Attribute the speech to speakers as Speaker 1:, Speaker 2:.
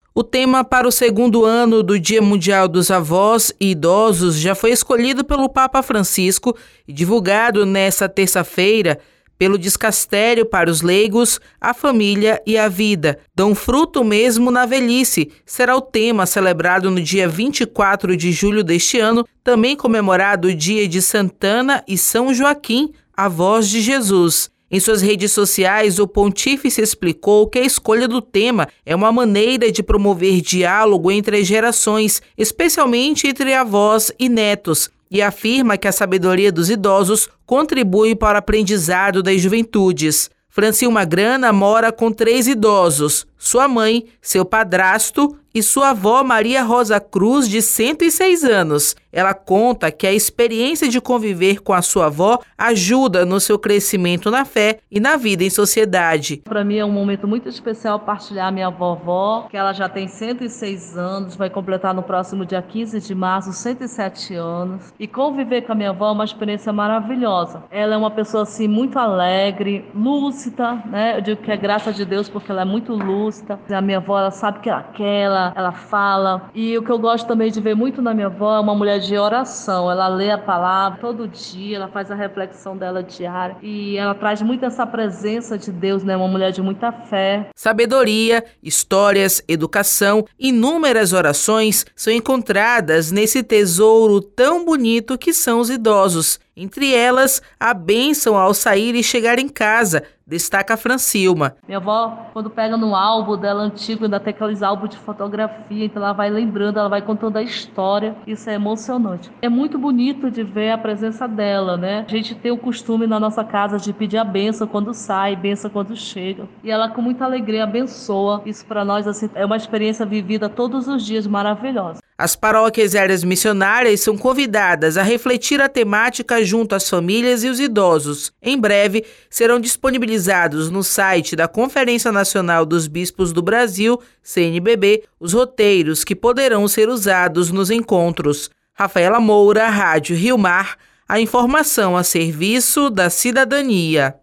Speaker 1: O tema para o segundo ano do Dia Mundial dos Avós e Idosos já foi escolhido pelo Papa Francisco e divulgado nesta terça-feira pelo Dicastério para os Leigos, a Família e a Vida. Dão fruto mesmo na velhice. Será o tema celebrado no dia 24 de julho deste ano, também comemorado o dia de Santana e São Joaquim, avós de Jesus. Em suas redes sociais, o pontífice explicou que a escolha do tema é uma maneira de promover diálogo entre as gerações, especialmente entre avós e netos, e afirma que a sabedoria dos idosos contribui para o aprendizado das juventudes. Francilma Grana mora com 3 idosos, sua mãe, seu padrasto e sua avó Maria Rosa Cruz, de 106 anos. Ela conta que a experiência de conviver com a sua avó ajuda no seu crescimento na fé e na vida em sociedade.
Speaker 2: Para mim é um momento muito especial partilhar minha vovó, que ela já tem 106 anos, vai completar no próximo dia 15 de março 107 anos. E conviver com a minha avó é uma experiência maravilhosa. Ela é uma pessoa assim muito alegre, lúcida, né? Eu digo que é graça de Deus porque ela é muito lúcida. A minha avó, ela sabe o que ela quer, ela fala. E o que eu gosto também de ver muito na minha avó é uma mulher de oração. Ela lê a palavra todo dia, ela faz a reflexão dela diária e ela traz muito essa presença de Deus, né? Uma mulher de muita fé.
Speaker 1: Sabedoria, histórias, educação, inúmeras orações são encontradas nesse tesouro tão bonito que são os idosos. Entre elas, a bênção ao sair e chegar em casa, destaca a Francilma.
Speaker 2: Minha avó, quando pega no álbum dela antigo, ainda tem aqueles álbuns de fotografia, então ela vai lembrando, ela vai contando a história. Isso é emocionante. É muito bonito de ver a presença dela, né? A gente tem o costume na nossa casa de pedir a bênção quando sai, bênção quando chega. E ela com muita alegria abençoa. Isso para nós assim, é uma experiência vivida todos os dias maravilhosa.
Speaker 1: As paróquias e áreas missionárias são convidadas a refletir a temática junto às famílias e os idosos. Em breve, serão disponibilizados no site da Conferência Nacional dos Bispos do Brasil, CNBB, os roteiros que poderão ser usados nos encontros. Rafaela Moura, Rádio Rio Mar, a informação a serviço da cidadania.